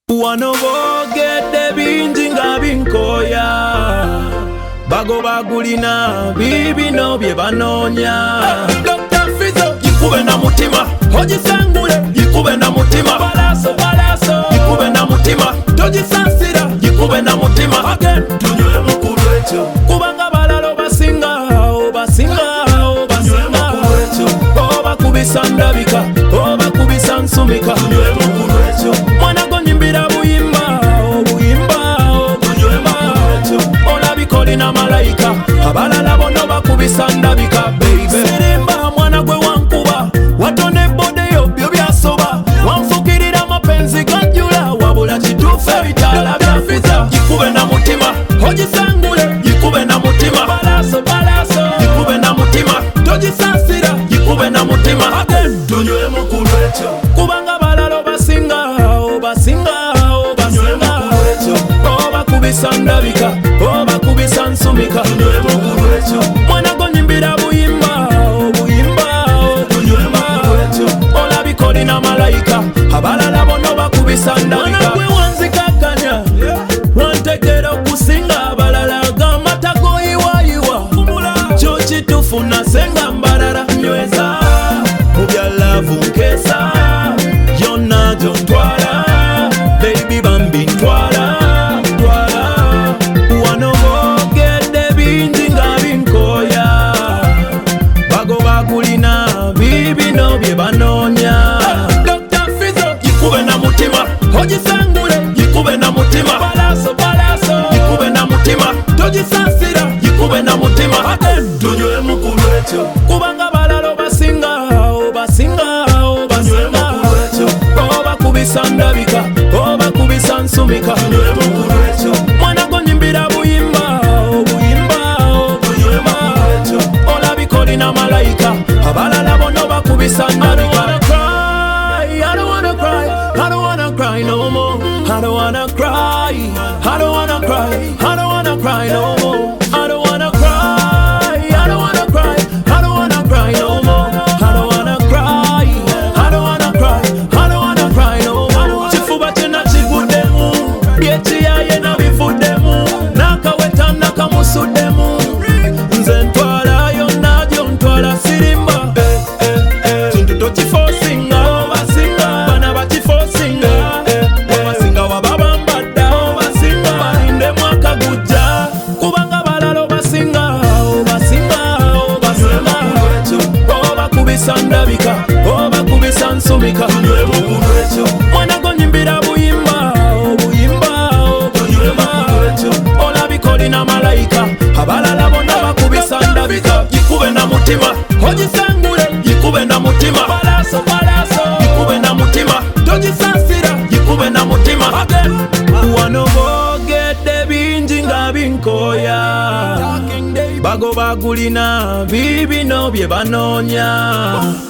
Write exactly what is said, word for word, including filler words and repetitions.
Wano boogedde bingi nga binkoya, bago bagulina bibino bye banoonya. Doctor Fizzo yikube na mutima, ogisangule yikube na mutima, balaso balaso yikube na mutima, togisansira yikube na mutima. Again tunywe mukulu ekyo, kubanga balalo basinga obasinga obasinga oba kubisa ndabika oba kubisa nsumika. Tunywe mukulu ekyo, mwana gonyimbira buyimba obuyimba obuyimba olabika na malayika, abalala bono bakubisa ndabika. Baby sirimba mwana gwe wankuba, watone bodeyo byo byasoba, wanfukirira mapenzi ganjula wabula kituufu ebitala bya Fizzo. Yikube na mutima, ogisangule yikube na mutima, balaso balaso yikube na mutima, togisansira yikube na mutima. Again tunywe mukulu ekyo, kubanga balalo basinga obasinga obasinga oba kubisa ndabika oba kubisa nsumika. Tunywe mukulu ekyo, mwana gonyimbira buyimba obuyimba obuyimba olabika olina malayika, abalala bono bakubisa ndabika. Mwana gwe wanzikakanya wantegera okusinga abalala, gamba tagoyiwayiwa kyo kituufu nasenga mbalala nyweza mu bya laavu nkeesa yonna gyontwala baby bambi ntwala ntwala. Wano boogedde bingi nga binkoya, bago bagulina bibino bye banoonya. Doctor Fizzo yikube na mutima, ogisangule yikube na mutima, balaso balaso yikube na mutima, togisansira yikube na mutima. Again tunywe mukulu ekyo, kubanga balalo basinga obasinga obasinga oba kubisa ndabika oba kubisa nsumika. Tunywe mukulu ekyo, mwana gonyimbira buyimba obuyimba obuyimba olabika olina malayika, abalala bono bakubisa ndabika. I don't wanna cry, I don't wanna cry no more. I don't wanna cry, I don't wanna cry, I don't wanna cry no more. I don't wanna cry, I don't wanna cry, I don't wanna cry no more. I don't wanna cry, I don't wanna cry, I don't wanna cry no more. Kifuba kyonna kivuddemu, byekiyaye nabivuddemu, nakaweta nakamusuddemu, nze ntwala yonna gyontwala sirimba. Kintu tokifosinga obasinga, bana bakifosinga obasinga wababambadda obasinga balindemu akagujja, kubanga balalo basinga obasinga obasinga oba kubisa ndabika oba kubisa nsumika. Tunywe mukulu ekyo, mwana gonyimbira buyimba obuyimba obuyimba olabika olina malayika, abalala bonna bakubisa ndabika. Yikube na mutima, ogisangule yikube na mutima, balaso balaso yikube na mutima, togisansira yikube na mutima. Again wano boogedde bingi nga binkoya, bago bagulina bibino bye banoonya.